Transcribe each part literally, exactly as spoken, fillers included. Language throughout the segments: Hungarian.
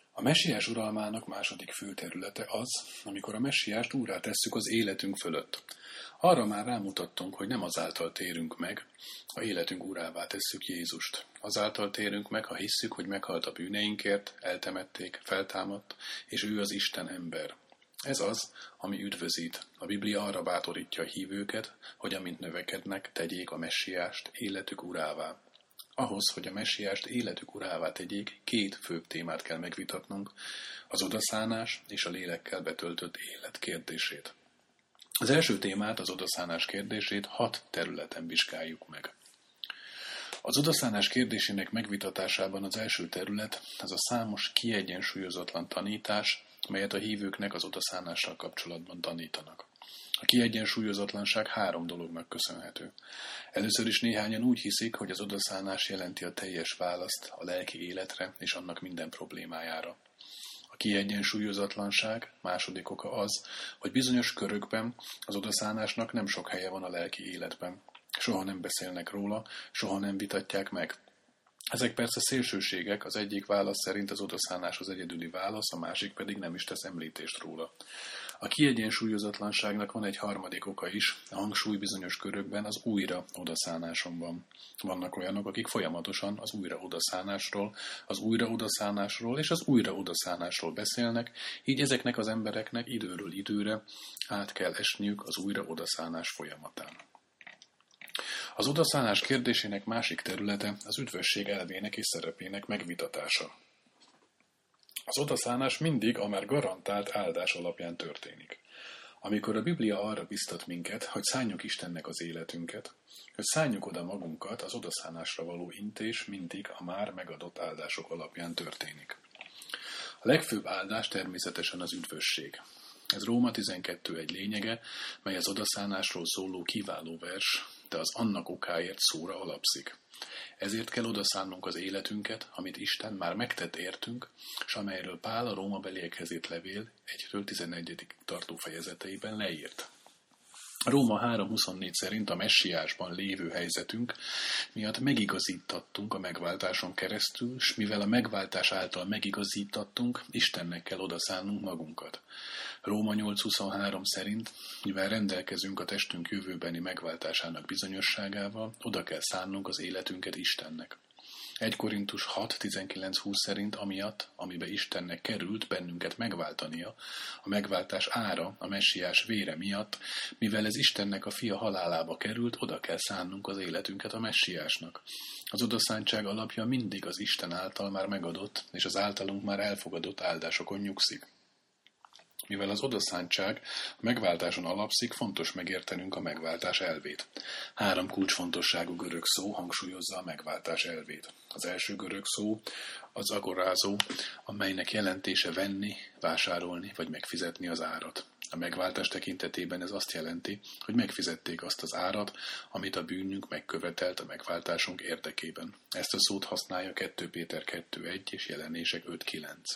A messiás uralmának második fő területe az, amikor a messiást úrrá tesszük az életünk fölött. Arra már rámutattunk, hogy nem azáltal térünk meg, ha életünk urává tesszük Jézust. Azáltal térünk meg, ha hisszük, hogy meghalt a bűneinkért, eltemették, feltámadt, és ő az Isten ember. Ez az, ami üdvözít. A Biblia arra bátorítja a hívőket, hogy amint növekednek, tegyék a messiást életük urává. Ahhoz, hogy a messiást életük urává tegyék, két főbb témát kell megvitatnunk, az odaszánás és a lélekkel betöltött élet kérdését. Az első témát, az odaszánás kérdését hat területen vizsgáljuk meg. Az odaszánás kérdésének megvitatásában az első terület az a számos kiegyensúlyozatlan tanítás, melyet a hívőknek az odaszánással kapcsolatban tanítanak. A kiegyensúlyozatlanság három dolognak köszönhető. Először is néhányan úgy hiszik, hogy az odaszánás jelenti a teljes választ a lelki életre és annak minden problémájára. A kiegyensúlyozatlanság második oka az, hogy bizonyos körökben az odaszánásnak nem sok helye van a lelki életben. Soha nem beszélnek róla, soha nem vitatják meg. Ezek persze szélsőségek, az egyik válasz szerint az odaszánás az egyedüli válasz, a másik pedig nem is tesz említést róla. A kiegyensúlyozatlanságnak van egy harmadik oka is, a hangsúly bizonyos körökben az újra odaszánáson van. Vannak olyanok, akik folyamatosan az újra odaszánásról, az újra odaszánásról és az újra odaszánásról beszélnek, így ezeknek az embereknek időről időre át kell esniük az újra odaszánás folyamatán. Az odaszánás kérdésének másik területe az üdvösség elvének és szerepének megvitatása. Az odaszánás mindig a már garantált áldás alapján történik. Amikor a Biblia arra biztat minket, hogy szánjuk Istennek az életünket, hogy szánjuk oda magunkat, az odaszánásra való intés mindig a már megadott áldások alapján történik. A legfőbb áldás természetesen az üdvösség. Ez Róma tizenkettő egy lényege, mely az odaszánásról szóló kiváló vers, de az annak okáért szóra alapszik. Ezért kell odaszánnunk az életünket, amit Isten már megtett értünk, és amelyről Pál a Rómabeliekhez írt levél egytől tizenegyedik tartó fejezeteiben leírt. Róma három huszonnégy szerint a messiásban lévő helyzetünk miatt megigazítattunk a megváltáson keresztül, s mivel a megváltás által megigazítattunk, Istennek kell odaszánnunk magunkat. Róma nyolc huszonhárom szerint, mivel rendelkezünk a testünk jövőbeni megváltásának bizonyosságával, oda kell szánnunk az életünket Istennek. egy Korintus hat tizenkilenc húsz szerint amiatt, amibe Istennek került bennünket megváltania, a megváltás ára, a messiás vére miatt, mivel ez Istennek a fia halálába került, oda kell szánnunk az életünket a messiásnak. Az odaszántság alapja mindig az Isten által már megadott, és az általunk már elfogadott áldásokon nyugszik. Mivel az odaszántság a megváltáson alapszik, fontos megértenünk a megváltás elvét. Három kulcsfontosságú görög szó hangsúlyozza a megváltás elvét. Az első görög szó az agorázó, amelynek jelentése venni, vásárolni vagy megfizetni az árat. A megváltás tekintetében ez azt jelenti, hogy megfizették azt az árat, amit a bűnünk megkövetelt a megváltásunk érdekében. Ezt a szót használja kettő Péter kettő egy és Jelenések öt kilenc.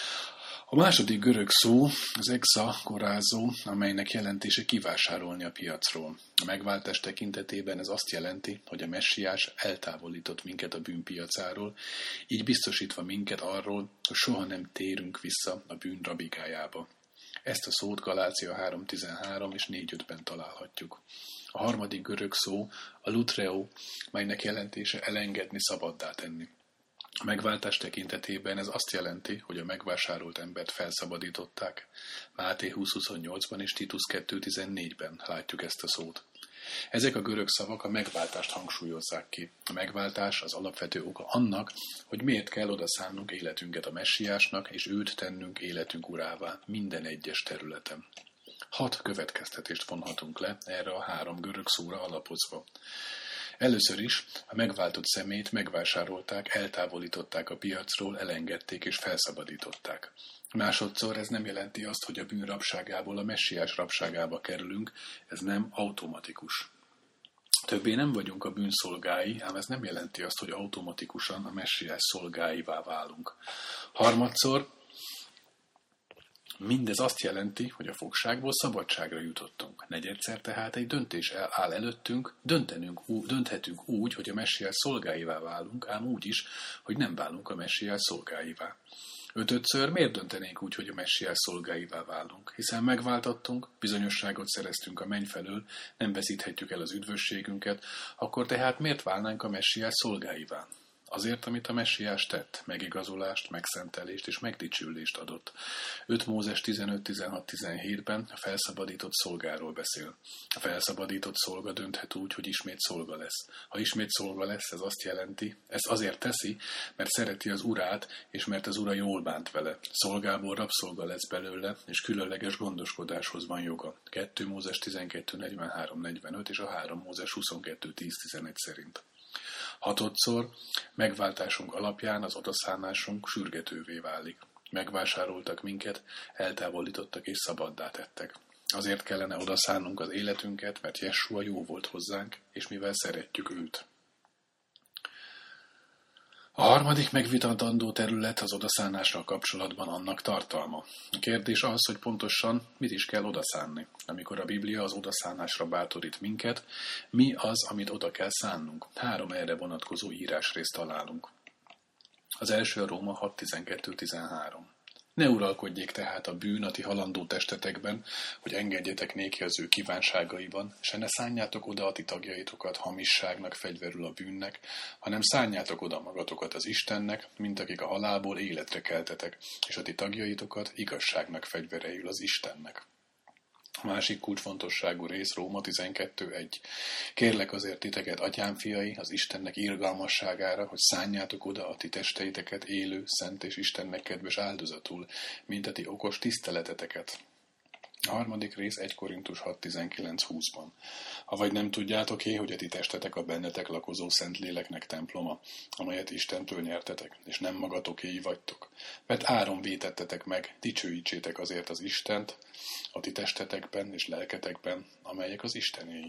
A második görög szó az exagorázó, amelynek jelentése kivásárolni a piacról. A megváltás tekintetében ez azt jelenti, hogy a messiás eltávolított minket a bűnpiacáról, így biztosítva minket arról, hogy soha nem térünk vissza a bűn rabigájába. Ezt a szót Galácia három tizenhárom és négy ötben találhatjuk. A harmadik görög szó a lutreo, melynek jelentése elengedni, szabaddá tenni. A megváltás tekintetében ez azt jelenti, hogy a megvásárolt embert felszabadították. Máté húsz huszonnyolcban és Titus kettő tizennégyben látjuk ezt a szót. Ezek a görög szavak a megváltást hangsúlyozzák ki. A megváltás az alapvető oka annak, hogy miért kell odaszánnunk életünket a messiásnak, és őt tennünk életünk urává minden egyes területen. Hat következtetést vonhatunk le erre a három görög szóra alapozva. Először is a megváltott személyt megvásárolták, eltávolították a piacról, elengedték és felszabadították. Másodszor ez nem jelenti azt, hogy a bűn rabságából a messiás rabságába kerülünk, ez nem automatikus. Többé nem vagyunk a bűn szolgái, ám ez nem jelenti azt, hogy automatikusan a messiás szolgáivá válunk. Harmadszor Mindez azt jelenti, hogy a fogságból szabadságra jutottunk. Negyedszer tehát egy döntés áll előttünk, döntenünk, dönthetünk úgy, hogy a messiás szolgáivá válunk, ám úgy is, hogy nem válunk a messiás szolgáivá. Ötödször miért döntenénk úgy, hogy a messiás szolgáivá válunk? Hiszen megváltattunk, bizonyosságot szereztünk a menny felől, nem veszíthetjük el az üdvösségünket, akkor tehát miért válnánk a messiás szolgáivá? Azért, amit a messiás tett, megigazolást, megszentelést és megdicsülést adott. öt Mózes tizenöt tizenhat tizenhétben a felszabadított szolgáról beszél. A felszabadított szolga dönthet úgy, hogy ismét szolga lesz. Ha ismét szolga lesz, ez azt jelenti, ezt azért teszi, mert szereti az urát, és mert az ura jól bánt vele. Szolgából rabszolga lesz belőle, és különleges gondoskodáshoz van joga. kettő Mózes tizenkettő negyvenhárom negyvenöt és a három Mózes huszonkettő tíz tizenegy szerint. Hatodszor megváltásunk alapján az odaszánásunk sürgetővé válik. Megvásároltak minket, eltávolítottak és szabaddá tettek. Azért kellene odaszánnunk az életünket, mert Jessua jó volt hozzánk, és mivel szeretjük őt. A harmadik megvitatandó terület az odaszánással kapcsolatban annak tartalma. A kérdés az, hogy pontosan mit is kell odaszánni. Amikor a Biblia az odaszánásra bátorít minket, mi az, amit oda kell szánnunk? Három erre vonatkozó írásrészt találunk. Az első a Róma hat tizenkettő tizenhárom. Ne uralkodjék tehát a bűn a ti halandó testetekben, hogy engedjetek néki az ő kívánságaiban, se ne szánjátok oda a ti tagjaitokat hamisságnak, fegyverül a bűnnek, hanem szánjátok oda magatokat az Istennek, mint akik a halálból életre keltetek, és a ti tagjaitokat igazságnak fegyvereül az Istennek. A másik kulcsfontosságú rész Róma tizenkettő egy. Kérlek azért titeket, atyám fiai, az Istennek irgalmasságára, hogy szánjátok oda a ti testeiteket élő, szent és Istennek kedves áldozatul, mint a ti okos tiszteleteteket. A harmadik rész egy Korintus hat tizenkilenc húszban. Avagy nem tudjátok-é, hogy a ti testetek a bennetek lakozó Szentléleknek temploma, amelyet Istentől nyertetek, és nem magatokéi vagytok. Mert áron vétettetek meg, dicsőítsétek azért az Istent a ti testetekben és lelketekben, amelyek az Istenéi.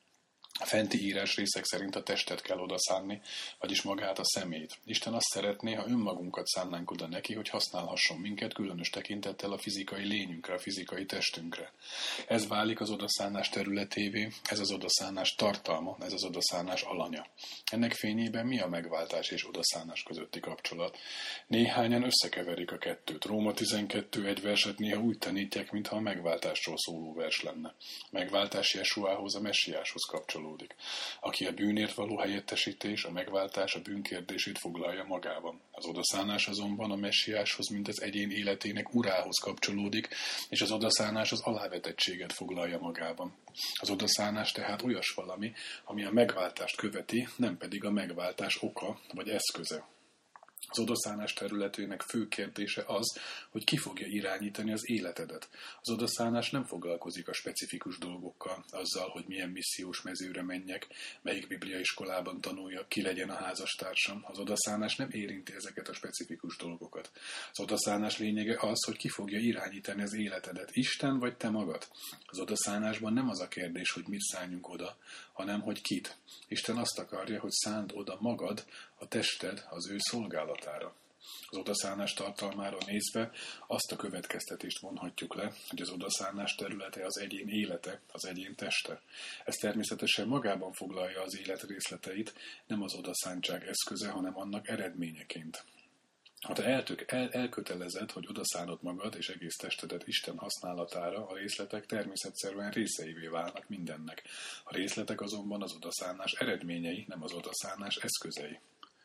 A fenti írás részek szerint a testet kell odaszánni, vagyis magát a szemét. Isten azt szeretné, ha önmagunkat szánnánk oda neki, hogy használhasson minket, különös tekintettel a fizikai lényünkre, a fizikai testünkre. Ez válik az odaszánás területévé, ez az odaszánás tartalma, ez az odaszánás alanya. Ennek fényében mi a megváltás és odaszánás közötti kapcsolat? Néhányan összekeverik a kettőt. Róma tizenkettő egy verset néha úgy tanítják, mintha a megváltásról szóló vers lenne. A megváltás Jesuához, a messiáshoz kapcsolódik. Aki a bűnért való helyettesítés, a megváltás a bűnkérdését foglalja magában. Az odaszánás azonban a messiáshoz, mint az egyén életének urához kapcsolódik, és az odaszánás az alávetettséget foglalja magában. Az odaszánás tehát olyas valami, ami a megváltást követi, nem pedig a megváltás oka vagy eszköze. Az odaszánás területének fő kérdése az, hogy ki fogja irányítani az életedet. Az odaszánás nem foglalkozik a specifikus dolgokkal, azzal, hogy milyen missziós mezőre menjek, melyik bibliaiskolában tanuljak, ki legyen a házastársam. Az odaszánás nem érinti ezeket a specifikus dolgokat. Az odaszánás lényege az, hogy ki fogja irányítani az életedet, Isten vagy te magad. Az odaszánásban nem az a kérdés, hogy mit szálljunk oda, hanem hogy kit. Isten azt akarja, hogy szánd oda magad, a tested az ő szolgálatára. Az odaszánás tartalmára nézve azt a következtetést vonhatjuk le, hogy az odaszánás területe az egyén élete, az egyén teste. Ez természetesen magában foglalja az élet részleteit, nem az odaszántság eszköze, hanem annak eredményeként. Ha te eltök, el, elkötelezed, hogy odaszánod magad és egész testedet Isten használatára, a részletek természetszerűen részeivé válnak mindennek. A részletek azonban az odaszánás eredményei, nem az odaszánás eszközei.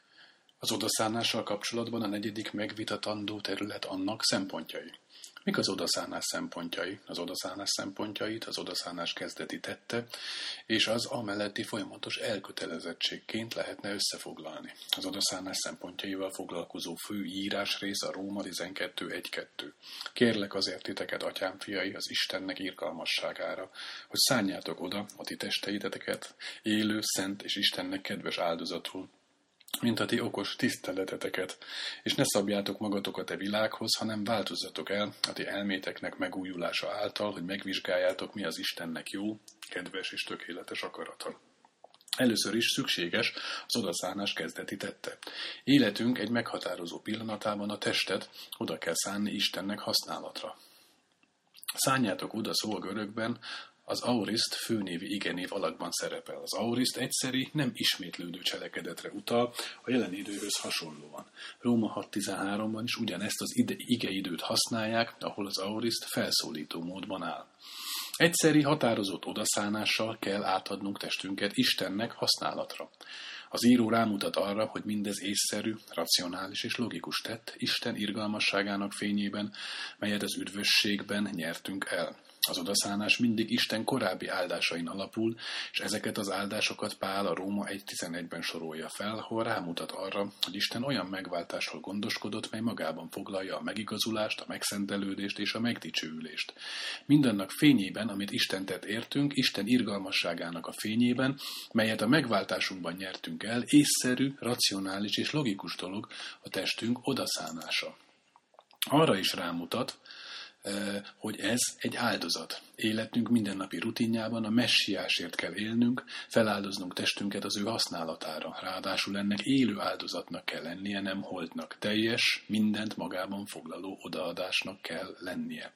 Az odaszánással kapcsolatban a negyedik megvitatandó terület annak szempontjai. Mik az odaszánás szempontjai? Az odaszánás szempontjait az odaszánás kezdeti tette, és az amelletti folyamatos elkötelezettségként lehetne összefoglalni. Az odaszánás szempontjaival foglalkozó fő írásrész a Róma tizenkettő egy kettő. Kérlek azért titeket, atyám fiai, az Istennek irgalmasságára, hogy szánjátok oda a ti testeiteket, élő, szent és Istennek kedves áldozatul, mint a ti okos tiszteleteteket, és ne szabjátok magatokat e világhoz, hanem változzatok el a ti elméteknek megújulása által, hogy megvizsgáljátok, mi az Istennek jó, kedves és tökéletes akarata. Először is szükséges az odaszánás kezdeti tette. Életünk egy meghatározó pillanatában a testet oda kell szánni Istennek használatra. Szánjátok oda szó a görögben, az auriszt főnévi igenév alakban szerepel. Az auriszt egyszeri, nem ismétlődő cselekedetre utal, a jelen időhöz hasonlóan. Róma hat tizenháromban is ugyanezt az ide, igeidőt használják, ahol az auriszt felszólító módban áll. Egyszeri, határozott odaszánással kell átadnunk testünket Istennek használatra. Az író rámutat arra, hogy mindez észszerű, racionális és logikus tett Isten irgalmasságának fényében, melyet az üdvösségben nyertünk el. Az odaszánás mindig Isten korábbi áldásain alapul, és ezeket az áldásokat Pál a Róma egy tizenegyben sorolja fel, ahol rámutat arra, hogy Isten olyan megváltásról gondoskodott, mely magában foglalja a megigazulást, a megszentelődést és a megdicsőülést. Mindannak fényében, amit Isten tett értünk, Isten irgalmasságának a fényében, melyet a megváltásunkban nyertünk el, észszerű, racionális és logikus dolog a testünk odaszánása. Arra is rámutat, hogy ez egy áldozat. Életünk mindennapi rutinjában a messiásért kell élnünk, feláldoznunk testünket az ő használatára. Ráadásul ennek élő áldozatnak kell lennie, nem holtnak. Teljes, mindent magában foglaló odaadásnak kell lennie.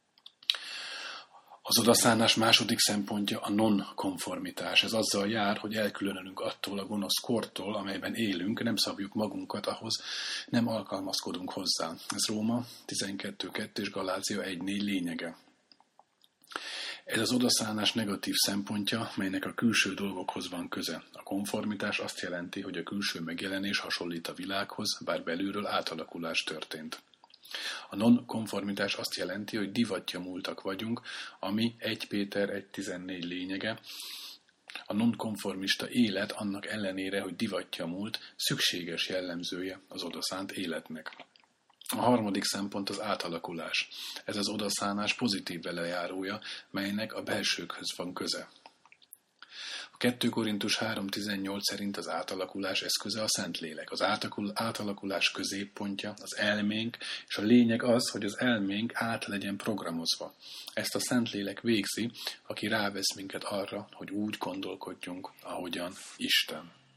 Az odaszánás második szempontja a non-konformitás. Ez azzal jár, hogy elkülönülünk attól a gonosz kortól, amelyben élünk, nem szabjuk magunkat ahhoz, nem alkalmazkodunk hozzá. Ez Róma tizenkettő kettő és Galácia egy négy lényege. Ez az odaszánás negatív szempontja, melynek a külső dolgokhoz van köze. A konformitás azt jelenti, hogy a külső megjelenés hasonlít a világhoz, bár belülről átalakulás történt. A non-konformitás azt jelenti, hogy divatja múltak vagyunk, ami egy Péter egy tizennégy lényege. A nonkonformista élet annak ellenére, hogy divatja múlt, szükséges jellemzője az odaszánt életnek. A harmadik szempont az átalakulás. Ez az odaszánás pozitív velejárója, melynek a belsőkhöz van köze. A kettő Korintus három tizennyolc szerint az átalakulás eszköze a Szentlélek. Az átalakulás középpontja az elménk, és a lényeg az, hogy az elménk át legyen programozva. Ezt a Szentlélek végzi, aki rávesz minket arra, hogy úgy gondolkodjunk, ahogyan Isten.